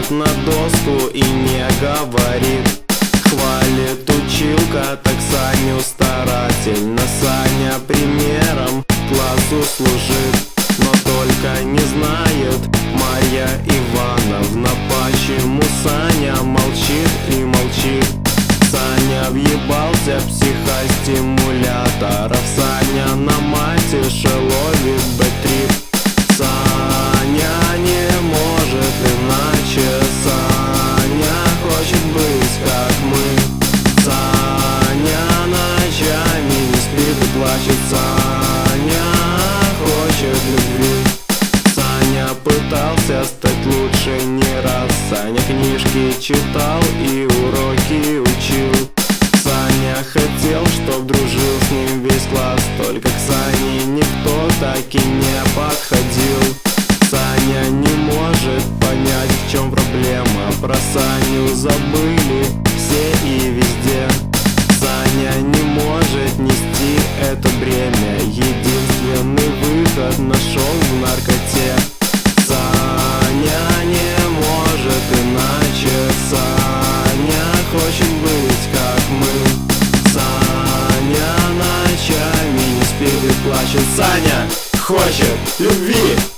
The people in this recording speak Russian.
ставит на доску и не говорит. Хвалит училка, так Саню старательно. Саня примером классу служит, но только не знает Марья Ивановна, почему Саня молчит и молчит. Саня въебался в психостимуляторов, Саня на матише ловит бэк-трип. Саня не может иначе, Саня хочет быть как мы. Саня ночами не спит и плачет, Саня хочет любви. Саня пытался стать лучше не раз, Саня книжки читал и уроки учил. Саня хотел, чтоб дружил с ним весь класс, только к Сане никто так и не подходил. Саня не может понять, в чем проблема, про Саню забыли все и везде. Саня не может нести это бремя, единственный выход нашел в наркоте. Саня не может иначе, Саня хочет быть как мы. Саня ночами не спит и плачет, Саня хочет любви.